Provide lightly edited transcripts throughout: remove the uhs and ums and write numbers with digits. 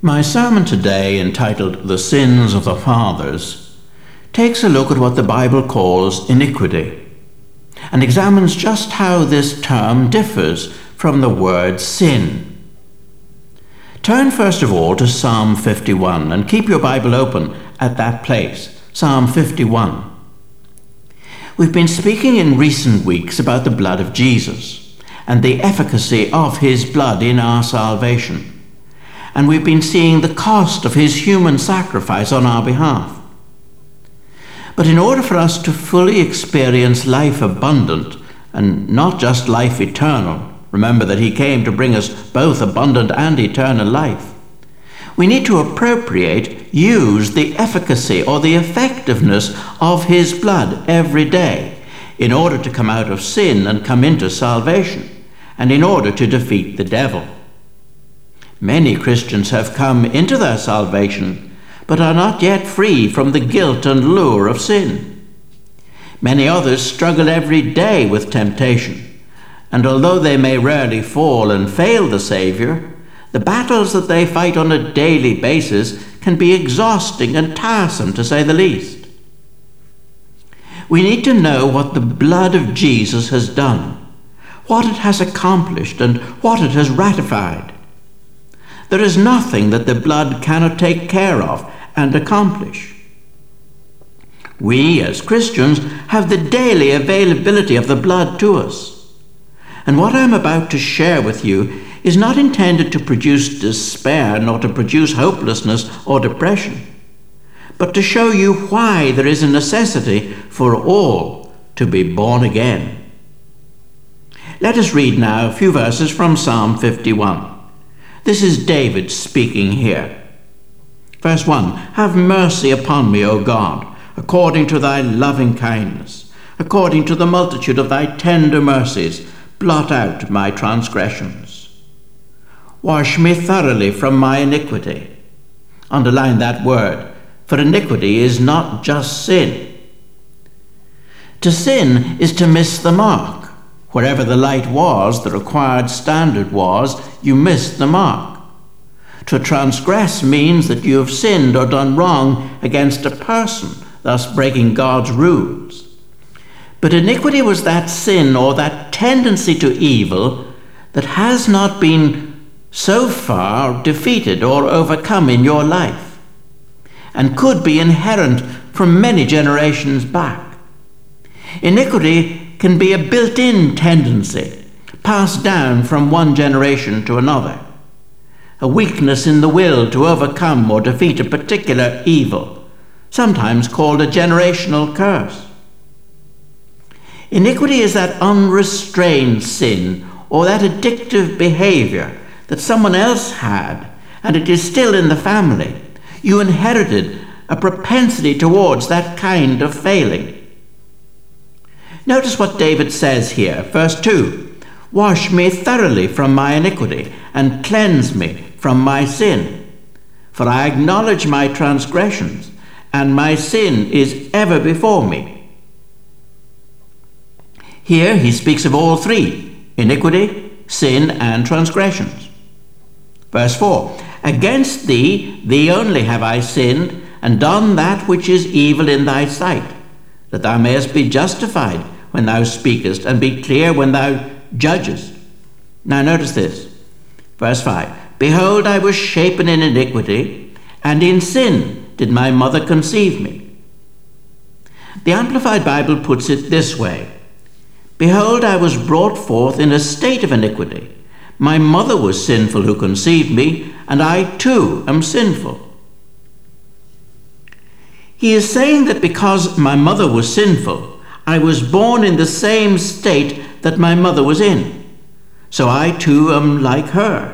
My sermon today, entitled The Sins of the Fathers, takes a look at what the Bible calls iniquity and examines just how this term differs from the word sin. Turn first of all to Psalm 51 and keep your Bible open at that place, Psalm 51. We've been speaking in recent weeks about the blood of Jesus and the efficacy of his blood in our salvation. And we've been seeing the cost of his human sacrifice on our behalf. But in order for us to fully experience life abundant, and not just life eternal, remember that he came to bring us both abundant and eternal life, we need to use the efficacy or the effectiveness of his blood every day in order to come out of sin and come into salvation, and in order to defeat the devil. Many Christians have come into their salvation, but are not yet free from the guilt and lure of sin. Many others struggle every day with temptation, and although they may rarely fall and fail the Saviour, the battles that they fight on a daily basis can be exhausting and tiresome, to say the least. We need to know what the blood of Jesus has done, what it has accomplished, and what it has ratified. There is nothing that the blood cannot take care of and accomplish. We, as Christians, have the daily availability of the blood to us. And what I'm about to share with you is not intended to produce despair nor to produce hopelessness or depression, but to show you why there is a necessity for all to be born again. Let us read now a few verses from Psalm 51. This is David speaking here. Verse 1, "Have mercy upon me, O God, according to thy loving kindness. According to the multitude of thy tender mercies, blot out my transgressions. Wash me thoroughly from my iniquity." Underline that word, for iniquity is not just sin. To sin is to miss the mark. Wherever the light was, the required standard was, you missed the mark. To transgress means that you have sinned or done wrong against a person, thus breaking God's rules. But iniquity was that sin or that tendency to evil that has not been so far defeated or overcome in your life, and could be inherent from many generations back. Iniquity can be a built-in tendency, passed down from one generation to another, a weakness in the will to overcome or defeat a particular evil, sometimes called a generational curse. Iniquity is that unrestrained sin or that addictive behavior that someone else had, and it is still in the family. You inherited a propensity towards that kind of failing. Notice what David says here, verse 2, "Wash me thoroughly from my iniquity, and cleanse me from my sin. For I acknowledge my transgressions, and my sin is ever before me." Here he speaks of all three, iniquity, sin, and transgressions. Verse 4, "Against thee, thee only have I sinned, and done that which is evil in thy sight, that thou mayest be justified when thou speakest, and be clear when thou judgest." Now notice this. Verse 5, "Behold, I was shapen in iniquity, and in sin did my mother conceive me." The Amplified Bible puts it this way, "Behold, I was brought forth in a state of iniquity. My mother was sinful who conceived me, and I too am sinful." He is saying that because my mother was sinful, I was born in the same state that my mother was in, so I too am like her.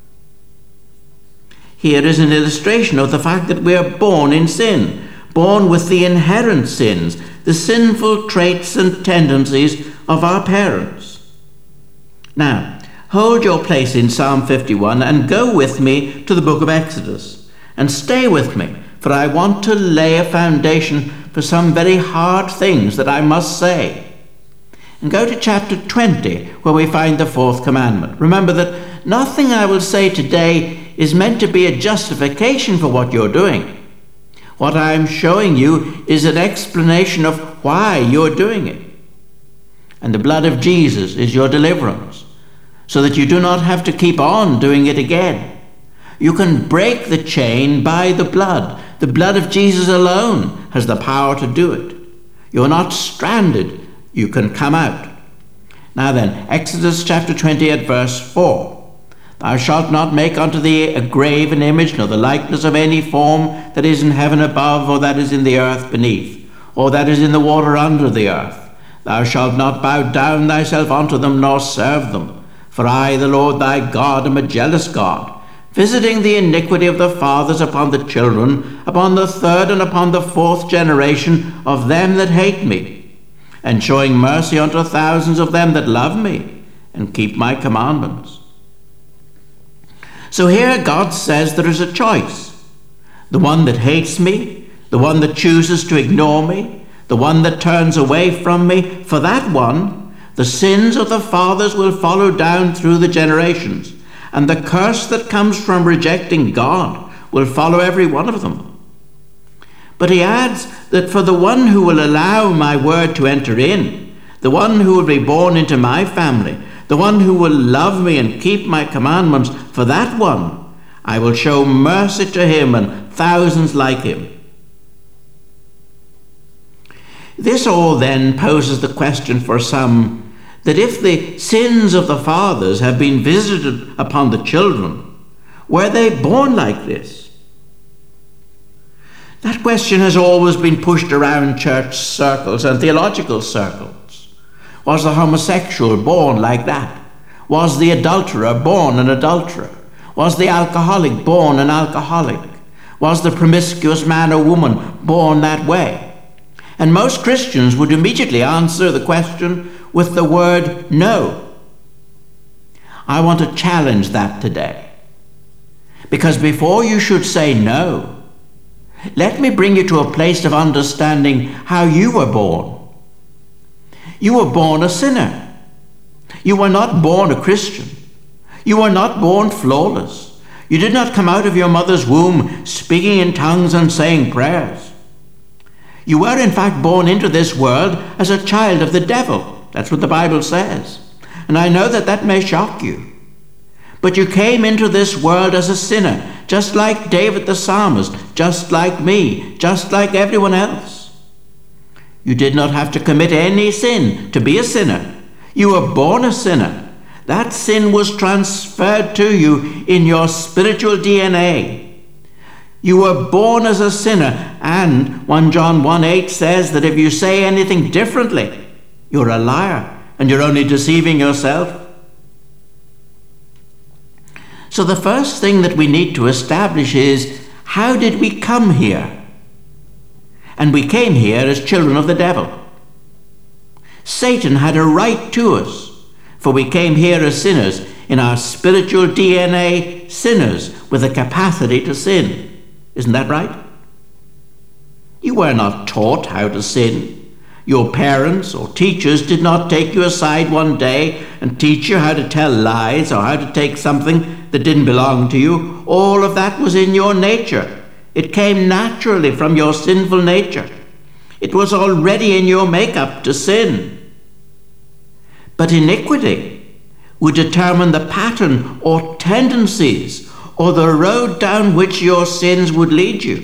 Here is an illustration of the fact that we are born in sin, born with the inherent sins, the sinful traits and tendencies of our parents. Now, hold your place in Psalm 51 and go with me to the book of Exodus, and stay with me, for I want to lay a foundation for some very hard things that I must say. And go to chapter 20, where we find the fourth commandment. Remember that nothing I will say today is meant to be a justification for what you're doing. What I'm showing you is an explanation of why you're doing it. And the blood of Jesus is your deliverance, so that you do not have to keep on doing it again. You can break the chain by the blood. The blood of Jesus alone has the power to do it. You're not stranded. You can come out. Now then, Exodus chapter 20 at verse 4. Thou shalt not make unto thee a graven image, nor the likeness of any form that is in heaven above, or that is in the earth beneath, or that is in the water under the earth. Thou shalt not bow down thyself unto them, nor serve them. For I, the Lord thy God, am a jealous God, visiting the iniquity of the fathers upon the children, upon the third and upon the fourth generation of them that hate me, and showing mercy unto thousands of them that love me, and keep my commandments. So here God says there is a choice. The one that hates me, the one that chooses to ignore me, the one that turns away from me, for that one, the sins of the fathers will follow down through the generations, and the curse that comes from rejecting God will follow every one of them. But he adds that for the one who will allow my word to enter in, the one who will be born into my family, the one who will love me and keep my commandments, for that one I will show mercy to him and thousands like him. This all then poses the question for some that if the sins of the fathers have been visited upon the children, were they born like this? That question has always been pushed around church circles and theological circles. Was the homosexual born like that? Was the adulterer born an adulterer? Was the alcoholic born an alcoholic? Was the promiscuous man or woman born that way? And most Christians would immediately answer the question with the word no. I want to challenge that today. Because before you should say no, let me bring you to a place of understanding how you were born. You were born a sinner. You were not born a Christian. You were not born flawless. You did not come out of your mother's womb speaking in tongues and saying prayers. You were in fact born into this world as a child of the devil. That's what the Bible says. And I know that that may shock you. But you came into this world as a sinner, just like David the psalmist, just like me, just like everyone else. You did not have to commit any sin to be a sinner. You were born a sinner. That sin was transferred to you in your spiritual DNA. You were born as a sinner, and 1 John 1:8 says that if you say anything differently, you're a liar, and you're only deceiving yourself. So the first thing that we need to establish is, how did we come here? And we came here as children of the devil. Satan had a right to us, for we came here as sinners, in our spiritual DNA, sinners with a capacity to sin. Isn't that right? You were not taught how to sin. Your parents or teachers did not take you aside one day and teach you how to tell lies or how to take something that didn't belong to you. All of that was in your nature. It came naturally from your sinful nature. It was already in your makeup to sin. But iniquity would determine the pattern or tendencies or the road down which your sins would lead you.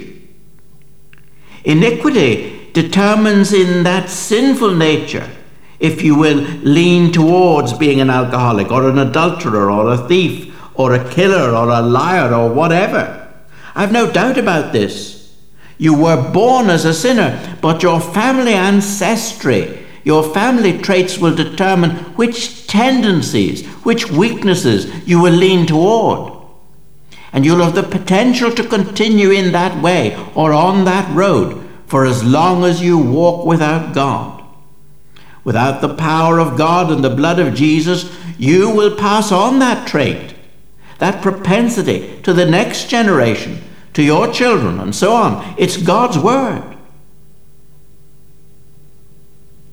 Iniquity determines in that sinful nature, if you will, lean towards being an alcoholic or an adulterer or a thief or a killer or a liar or whatever. I've no doubt about this. You were born as a sinner, but your family ancestry, your family traits will determine which tendencies, which weaknesses you will lean toward. And you'll have the potential to continue in that way or on that road for as long as you walk without God. Without the power of God and the blood of Jesus, you will pass on that trait, that propensity to the next generation, to your children, and so on. It's God's word.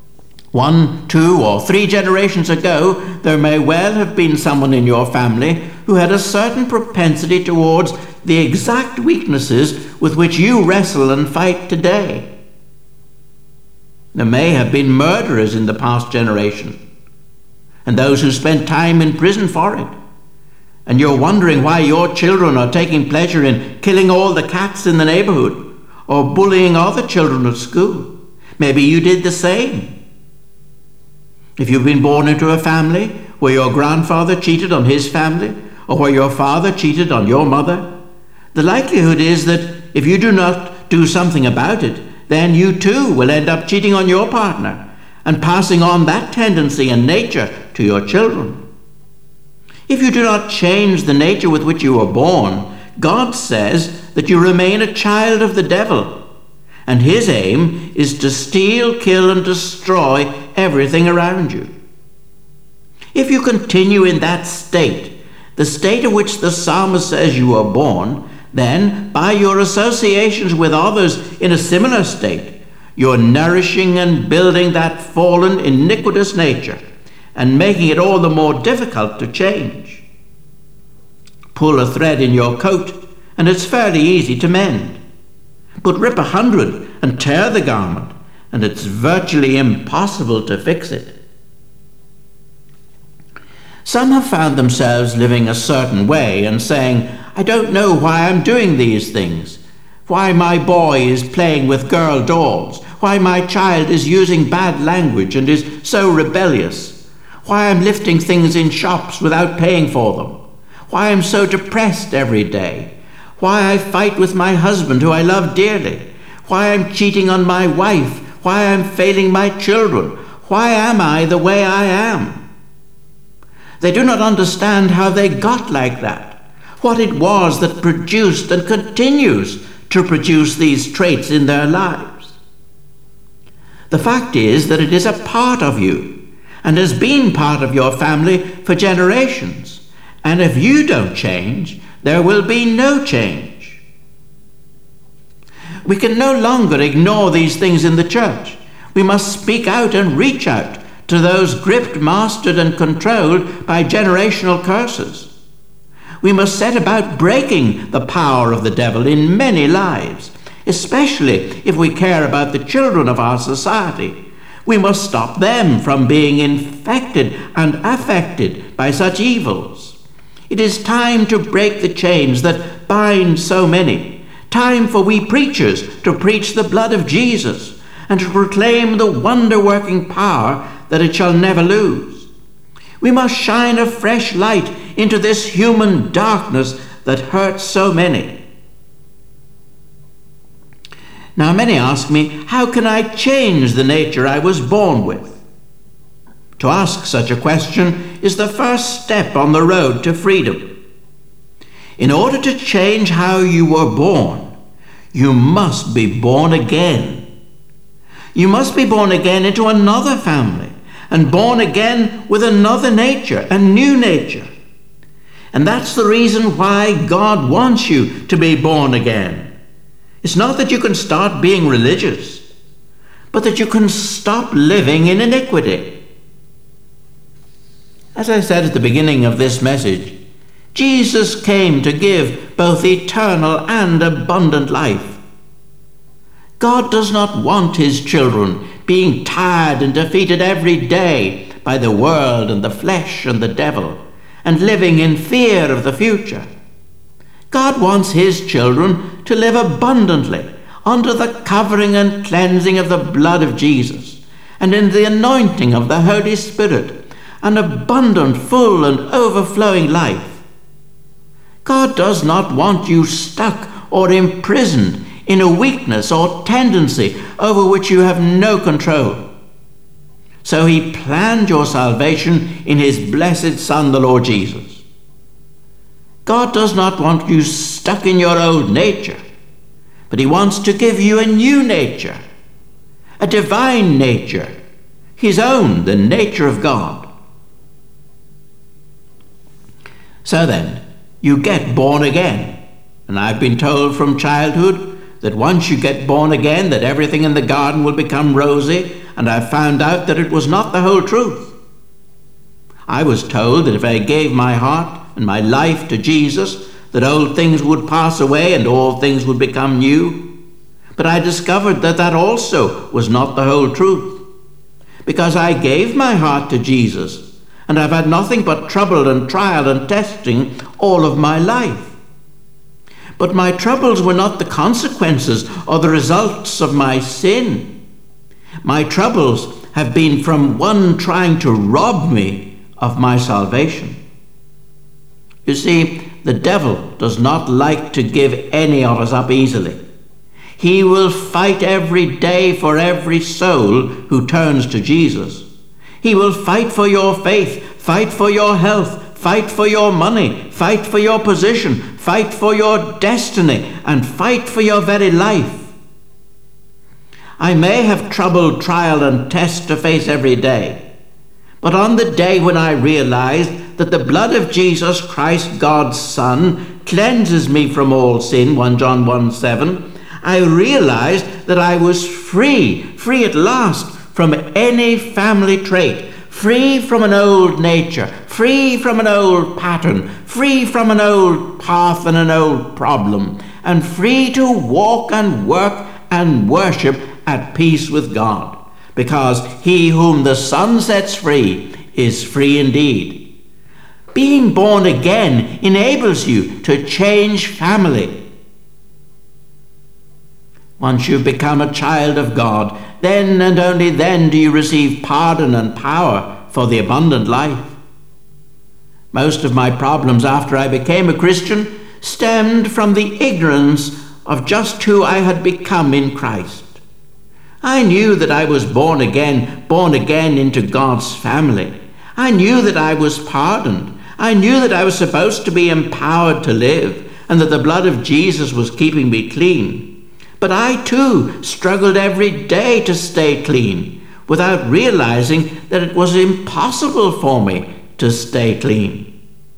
1, 2, or 3 generations ago, there may well have been someone in your family who had a certain propensity towards the exact weaknesses with which you wrestle and fight today. There may have been murderers in the past generation, and those who spent time in prison for it. And you're wondering why your children are taking pleasure in killing all the cats in the neighborhood or bullying other children at school. Maybe you did the same. If you've been born into a family where your grandfather cheated on his family, or where your father cheated on your mother, the likelihood is that if you do not do something about it, then you too will end up cheating on your partner and passing on that tendency and nature to your children. If you do not change the nature with which you were born, God says that you remain a child of the devil, and his aim is to steal, kill, and destroy everything around you. If you continue in that state, the state in which the psalmist says you were born, then by your associations with others in a similar state, you're nourishing and building that fallen, iniquitous nature and making it all the more difficult to change. Pull a thread in your coat and it's fairly easy to mend. But rip 100 and tear the garment and it's virtually impossible to fix it. Some have found themselves living a certain way and saying, I don't know why I'm doing these things, why my boy is playing with girl dolls, why my child is using bad language and is so rebellious, why I'm lifting things in shops without paying for them, why I'm so depressed every day, why I fight with my husband who I love dearly, why I'm cheating on my wife, why I'm failing my children, why am I the way I am? They do not understand how they got like that, what it was that produced and continues to produce these traits in their lives. The fact is that it is a part of you and has been part of your family for generations. And if you don't change, there will be no change. We can no longer ignore these things in the church. We must speak out and reach out to those gripped, mastered, and controlled by generational curses. We must set about breaking the power of the devil in many lives, especially if we care about the children of our society. We must stop them from being infected and affected by such evils. It is time to break the chains that bind so many. Time for we preachers to preach the blood of Jesus and to proclaim the wonder-working power that it shall never lose. We must shine a fresh light into this human darkness that hurts so many. Now, many ask me, how can I change the nature I was born with? To ask such a question is the first step on the road to freedom. In order to change how you were born, you must be born again. You must be born again into another family and born again with another nature, a new nature. And that's the reason why God wants you to be born again. It's not that you can start being religious, but that you can stop living in iniquity. As I said at the beginning of this message, Jesus came to give both eternal and abundant life. God does not want his children being tired and defeated every day by the world and the flesh and the devil, and living in fear of the future. God wants his children to live abundantly under the covering and cleansing of the blood of Jesus, and in the anointing of the Holy Spirit, an abundant, full, and overflowing life. God does not want you stuck or imprisoned in a weakness or tendency over which you have no control. So he planned your salvation in his blessed Son, the Lord Jesus. God does not want you stuck in your old nature, but he wants to give you a new nature, a divine nature, his own, the nature of God. So then, you get born again, and I've been told from childhood that once you get born again, that everything in the garden will become rosy and I found out that it was not the whole truth. I was told that if I gave my heart and my life to Jesus, that old things would pass away and all things would become new. But I discovered that that also was not the whole truth, because I gave my heart to Jesus, and I've had nothing but trouble and trial and testing all of my life. But my troubles were not the consequences or the results of my sin. My troubles have been from one trying to rob me of my salvation. You see, the devil does not like to give any of us up easily. He will fight every day for every soul who turns to Jesus. He will fight for your faith, fight for your health, fight for your money, fight for your position, fight for your destiny, and fight for your very life. I may have trouble, trial, and test to face every day, but on the day when I realized that the blood of Jesus Christ, God's Son, cleanses me from all sin, 1 John 1:7, I realized that I was free at last from any family trait, free from an old nature, free from an old pattern, free from an old path and an old problem, and free to walk and work and worship at peace with God, because he whom the Son sets free is free indeed. Being born again enables you to change family. Once you've become a child of God, then and only then do you receive pardon and power for the abundant life. Most of my problems after I became a Christian stemmed from the ignorance of just who I had become in Christ. I knew that I was born again into God's family. I knew that I was pardoned. I knew that I was supposed to be empowered to live, and that the blood of Jesus was keeping me clean. But I too struggled every day to stay clean, without realizing that it was impossible for me to stay clean.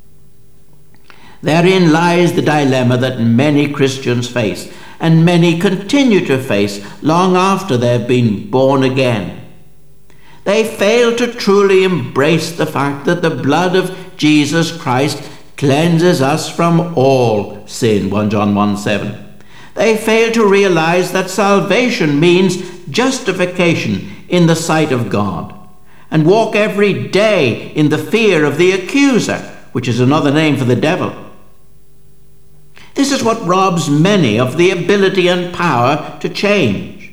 Therein lies the dilemma that many Christians face, and many continue to face long after they've been born again. They fail to truly embrace the fact that the blood of Jesus Christ cleanses us from all sin, 1 John 1:7. They fail to realize that salvation means justification in the sight of God, and walk every day in the fear of the accuser, which is another name for the devil. This is what robs many of the ability and power to change.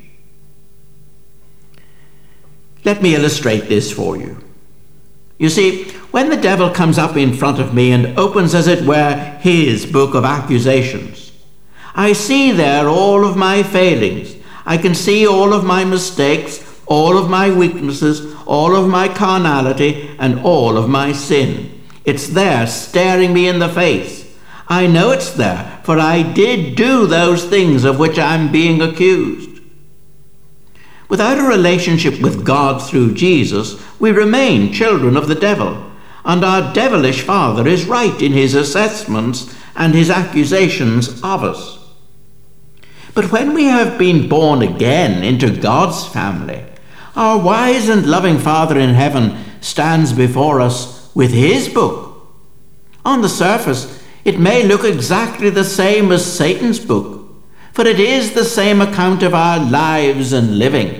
Let me illustrate this for you. You see, when the devil comes up in front of me and opens, as it were, his book of accusations, I see there all of my failings. I can see all of my mistakes, all of my weaknesses, all of my carnality, and all of my sin. It's there staring me in the face. I know it's there, for I did do those things of which I'm being accused. Without a relationship with God through Jesus, we remain children of the devil, and our devilish father is right in his assessments and his accusations of us. But when we have been born again into God's family, our wise and loving Father in heaven stands before us with his book. On the surface, it may look exactly the same as Satan's book, for it is the same account of our lives and living.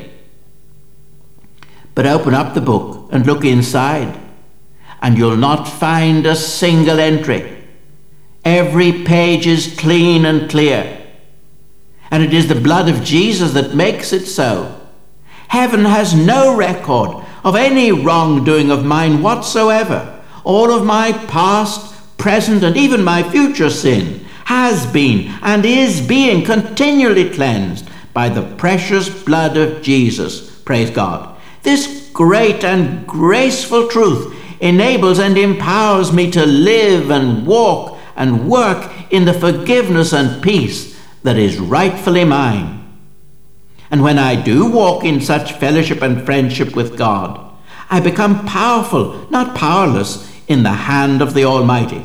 But open up the book and look inside, and you'll not find a single entry. Every page is clean and clear. And it is the blood of Jesus that makes it so. Heaven has no record of any wrongdoing of mine whatsoever. All of my past, present, and even my future sin has been and is being continually cleansed by the precious blood of Jesus. Praise God. This great and graceful truth enables and empowers me to live and walk and work in the forgiveness and peace that is rightfully mine. And when I do walk in such fellowship and friendship with God, I become powerful, not powerless, in the hand of the Almighty.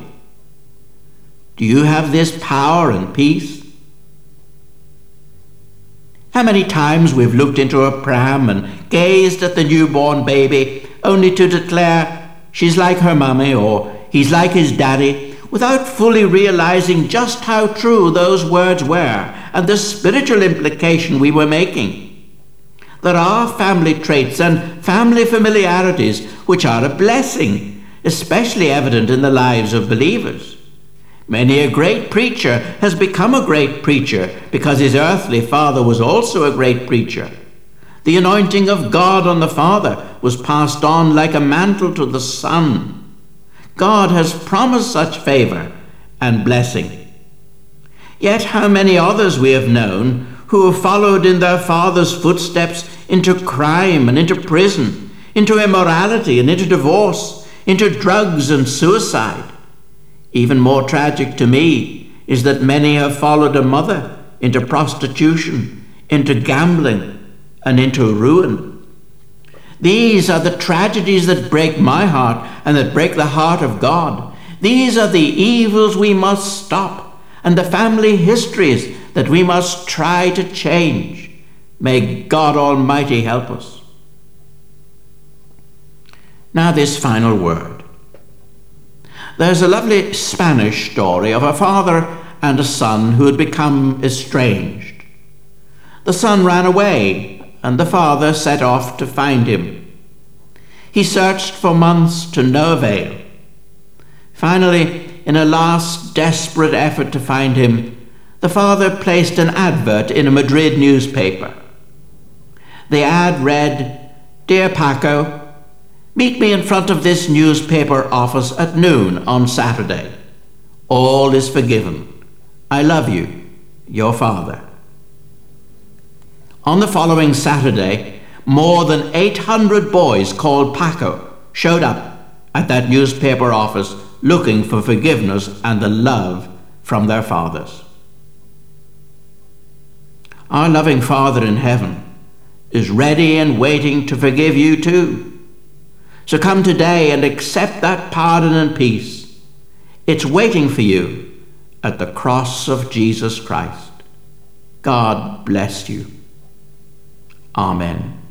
Do you have this power and peace? How many times we've looked into a pram and gazed at the newborn baby only to declare she's like her mummy or he's like his daddy, without fully realizing just how true those words were and the spiritual implication we were making. There are family traits and family familiarities which are a blessing, especially evident in the lives of believers. Many a great preacher has become a great preacher because his earthly father was also a great preacher. The anointing of God on the Father was passed on like a mantle to the Son. God has promised such favor and blessing. Yet how many others we have known who have followed in their father's footsteps into crime and into prison, into immorality and into divorce, into drugs and suicide. Even more tragic to me is that many have followed a mother into prostitution, into gambling, and into ruin. These are the tragedies that break my heart and that break the heart of God. These are the evils we must stop and the family histories that we must try to change. May God Almighty help us. Now this final word. There's a lovely Spanish story of a father and a son who had become estranged. The son ran away and the father set off to find him. He searched for months to no avail. Finally, in a last desperate effort to find him, the father placed an advert in a Madrid newspaper. The ad read, "Dear Paco, meet me in front of this newspaper office at noon on Saturday. All is forgiven. I love you, your father." On the following Saturday, more than 800 boys called Paco showed up at that newspaper office looking for forgiveness and the love from their fathers. Our loving Father in heaven is ready and waiting to forgive you too. So come today and accept that pardon and peace. It's waiting for you at the cross of Jesus Christ. God bless you. Amen.